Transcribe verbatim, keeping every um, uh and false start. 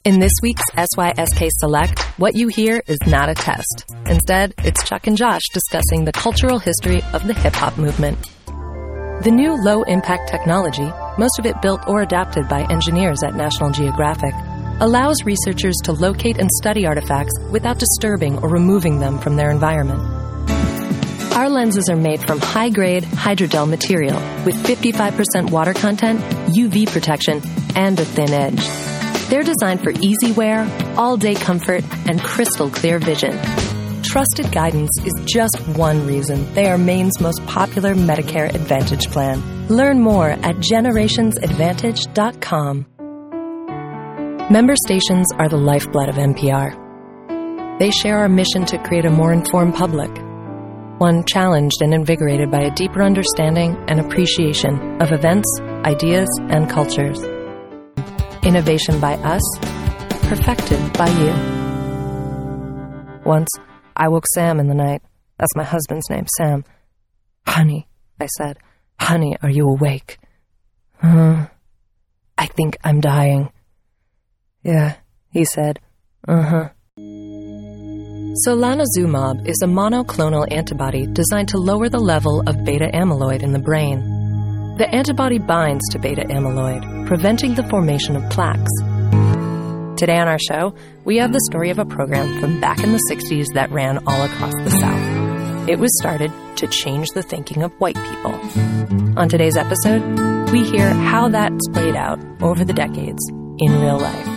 In this week's S Y S K Select, what you hear is not a test. Instead, it's Chuck and Josh discussing the cultural history of the hip-hop movement. The new low-impact technology, most of it built or adapted by engineers at National Geographic, allows researchers to locate and study artifacts without disturbing or removing them from their environment. Our lenses are made from high-grade hydrogel material with fifty-five percent water content, U V protection, and a thin edge. They're designed for easy wear, all-day comfort, and crystal-clear vision. Trusted guidance is just one reason they are Maine's most popular Medicare Advantage plan. Learn more at generations advantage dot com. Member stations are the lifeblood of N P R. They share our mission to create a more informed public, one challenged and invigorated by a deeper understanding and appreciation of events, ideas, and cultures. Innovation by us, perfected by you. Once, I woke Sam in the night. That's my husband's name, Sam. Honey, I said, honey, are you awake? Uh, I think I'm dying. Yeah, he said, uh-huh. Solanezumab is a monoclonal antibody designed to lower the level of beta amyloid in the brain. The antibody binds to beta amyloid, preventing the formation of plaques. Today on our show, we have the story of a program from back in the sixties that ran all across the South. It was started to change the thinking of white people. On today's episode, we hear how that's played out over the decades in real life.